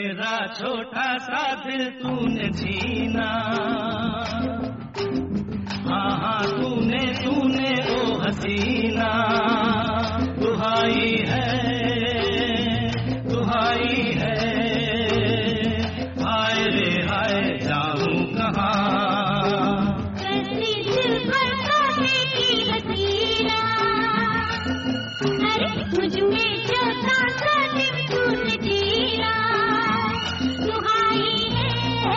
मेरा छोटा सा दिल तूने छीना, हाँ हाँ तूने तूने ओ हसीना। दुहाई है हाय रे हाय जाऊं कहाँ। कैसी दिल पर काहे की हसीना, अरे मुझ में छोटा सा दिल तूने छीना। दुहाई है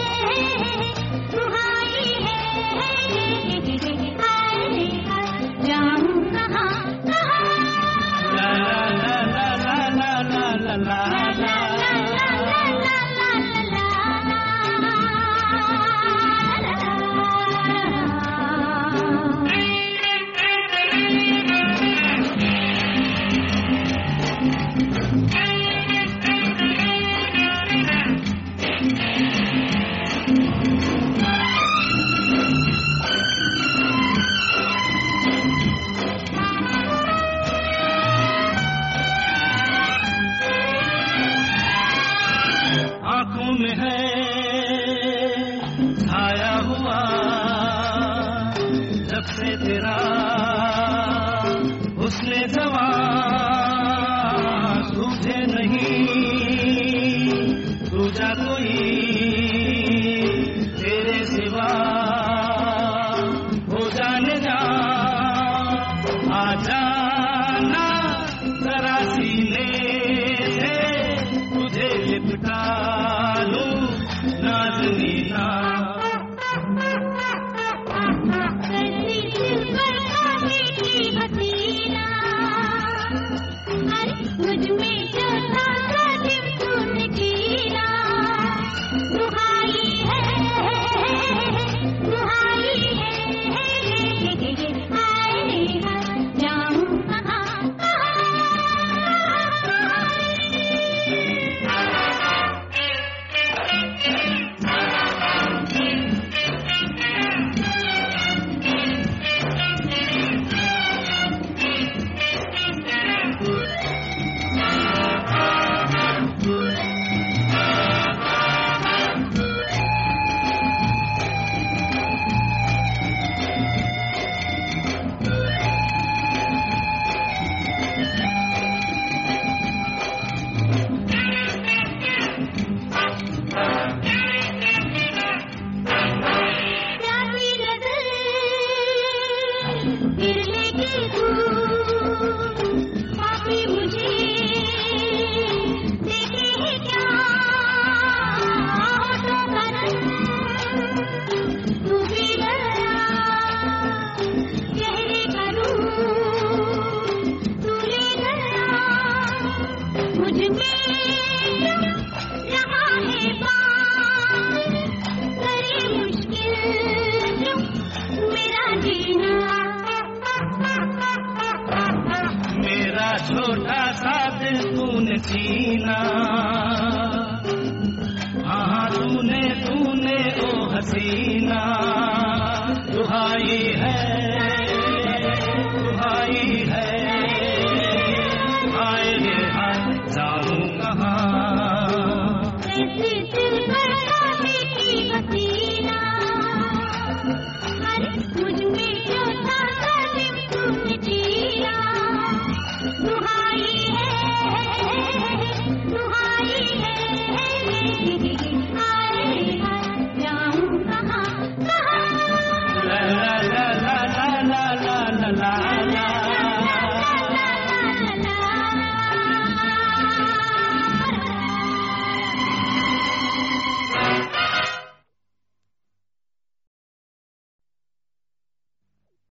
हाय रे हाय जाऊं कहाँ कहाँ। ला ला ला ला ला ला ला ला ला। आँखों में है छाया हुआ जब से तेरा हुस्न जवां, सूझे नहीं दूजा कोई तेरे सिवा। हो जाने जा आ जाना जरा सीने से, तुझे लिपटा लूं नाज़नीना। कैसी दिल पर काहे की हसीना, अरे मुझ में छोटा सा दिल तूने छीना। दुहाई है हाय रे हाय जाऊं कहाँ पापी मुझे देखे है क्या तो करम। तू भी गया गहरे करूं तू ले गया। मुझ में रहा है बात करे मुश्किल जो मेरा जीना। मेरा छोटा सा दिल तूने छीना, हाँ तूने ओ हसीना।